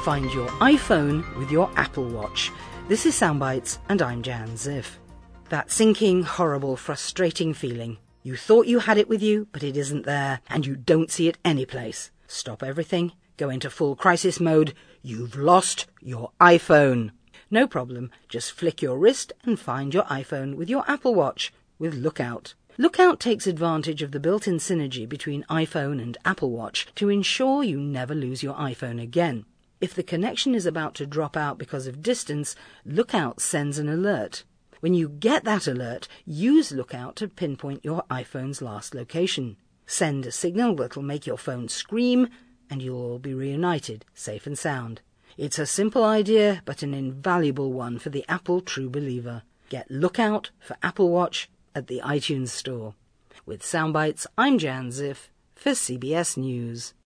Find your iPhone with your Apple Watch. This is Soundbites, and I'm Jan Ziff. That sinking, horrible, frustrating feeling. You thought you had it with you, but it isn't there, and you don't see it anyplace. Stop everything, go into full crisis mode. You've lost your iPhone. No problem, just flick your wrist and find your iPhone with your Apple Watch with Lookout. Lookout takes advantage of the built-in synergy between iPhone and Apple Watch to ensure you never lose your iPhone again. If the connection is about to drop out because of distance, Lookout sends an alert. When you get that alert, use Lookout to pinpoint your iPhone's last location. Send a signal that'll make your phone scream, and you'll all be reunited, safe and sound. It's a simple idea, but an invaluable one for the Apple true believer. Get Lookout for Apple Watch at the iTunes Store. With Soundbites, I'm Jan Ziff for CBS News.